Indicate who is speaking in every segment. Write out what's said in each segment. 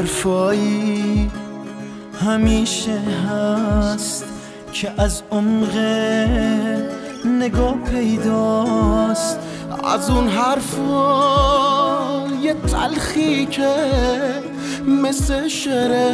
Speaker 1: حرفایی همیشه هست که از عمق نگاه پیداست، از اون حرفای تلخی که مثل شعر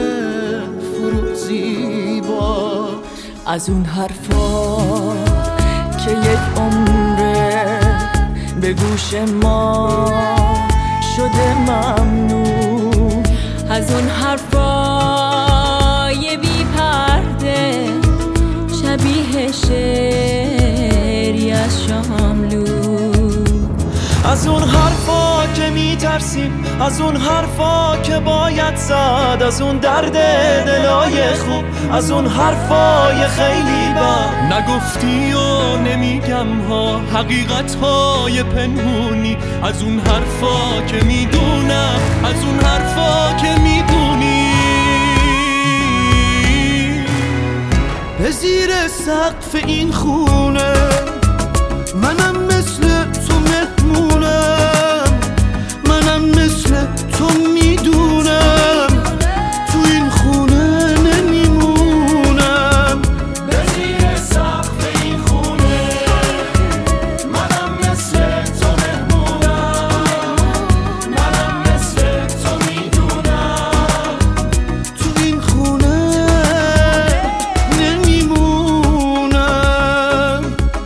Speaker 1: فروزیبا،
Speaker 2: از اون حرفا که یک عمره به گوش ما شده ممنوع، از اون حرفای بی پرده شبیه شعری از شاملو،
Speaker 1: از اون حرفا که میترسیم، از اون حرفا که باید زد، از اون درد دلای خوب، از اون حرفای خیلی بد
Speaker 3: نگفتی و نمیگم ها، حقیقت های پنهونی، از اون حرفا که میدونم، از اون حرفا که میدونی.
Speaker 1: به زیر سقف این خونه منم مثل تو مهمونم، منم مثل تو میدونم تو این خونه نمیمونم.
Speaker 3: به زیر سقف این خونه منم مثل تو مهمونم، منم مثل تو میدونم
Speaker 1: تو این خونه نمیمونم.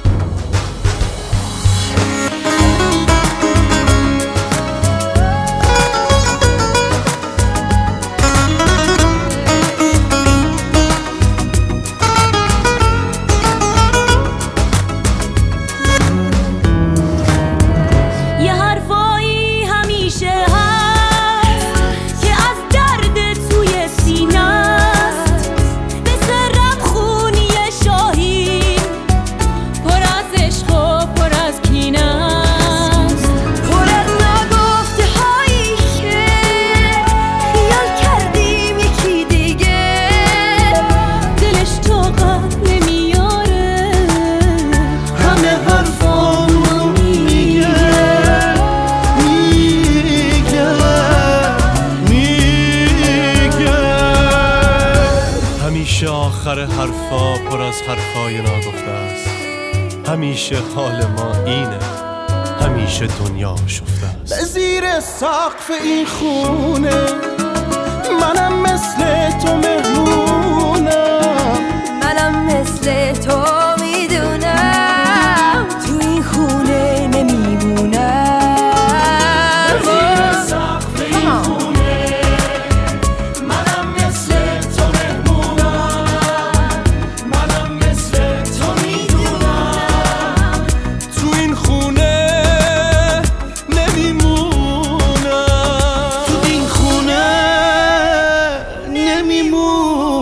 Speaker 2: یه حرفایی همیشه هست که از درد توی سینه است، مثل رمخونی شاهین پر از عشق و پر از کینه است، پر از نگفته هایی که خیال کردیم یکی دیگه دلش طاقت نمیاره،
Speaker 1: همه حرفامو میگه
Speaker 3: همیشه آخر حرفا پر از حرفای ناگفته است، همیشه حال ما اینه، همیشه دنیا شفته است.
Speaker 1: به زیر سقف این خونه منم مثل تو مهمونم،
Speaker 2: منم مثل تو میدونم تو این خونه نمیمونم.
Speaker 3: به زیر سقف این خونه منم مثل تو مهمونم، منم مثل تو میدونم تو این خونه نمیمونم.
Speaker 1: تو این خونه نمیمونم.